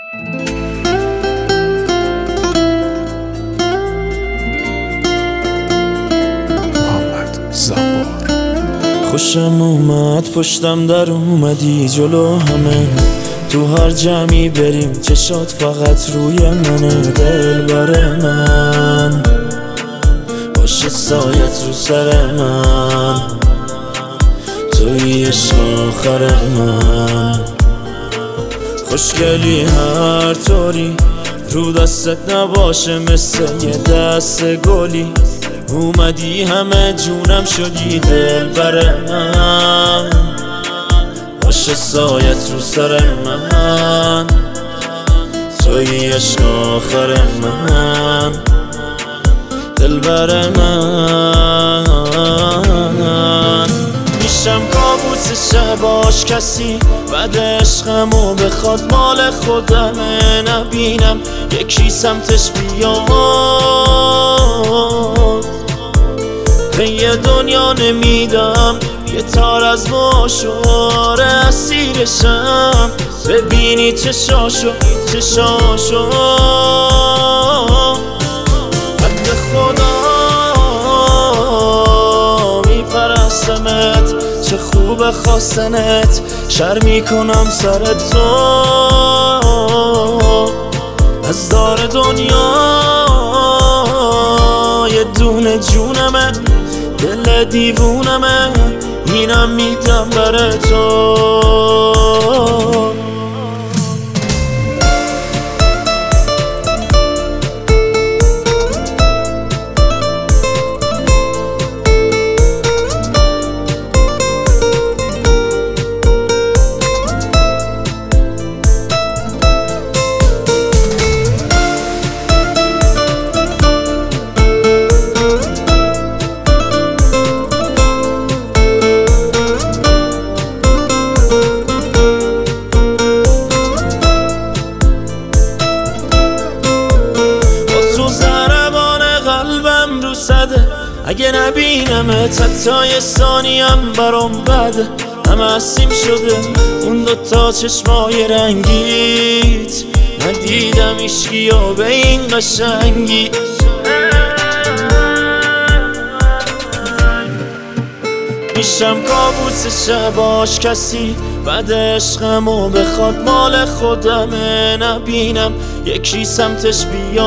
خوشم اومد پشتم در اومدی جلو همه، تو هر جمعی بریم چشات فقط روی منه. دلبر من باشه سایت رو سر من، توی عشق آخر من. خوشگلی هر طوری رو دستت نباشه مثل یه دست گلی، اومدی همه جونم شدی دلبر من. باشه سایت رو سر من، توی عشق آخر من. دلبر من میشم کابوس شباش کسی بعد عشقمو بخواد مال خودمه. نبینم یکی سمتش بیاد، به یه دنیا نمیدم یه تار از ماشوره اسیرشم. ببینی چشاشو حد خدا میپرستمت، چه خوب خواستنت. شر میکنم سر تو از دار دنیا، یه دونه جونمه دل دیوونمه، اینم میدم بر تو. اگه نبینمت حتی یه ثانیم برام بده، همه اسیم شده اون دوتا چشمای رنگیت. ندیدم عشقی و به این قشنگی، میشم کابوس شباش کسی بعد عشقمو بخواد مال خودمه. نبینم یکی سمتش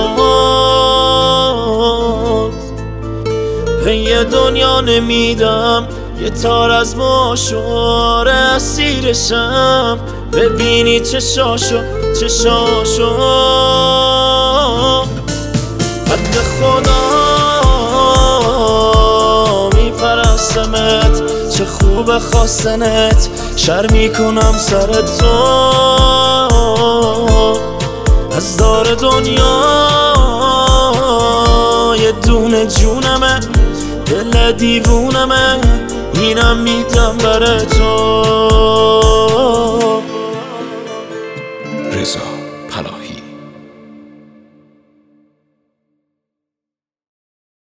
بیاد، به یه دنیا نمیدم یه تار از ماشوره اسیرشم. ببینی چشاشو حد خدا میپرستمت، چه خوب خواستنت. شر میکنم سر تو از دار دنیا، یه دونه جونمه دل دیوونمه، اینم میدم بر تو.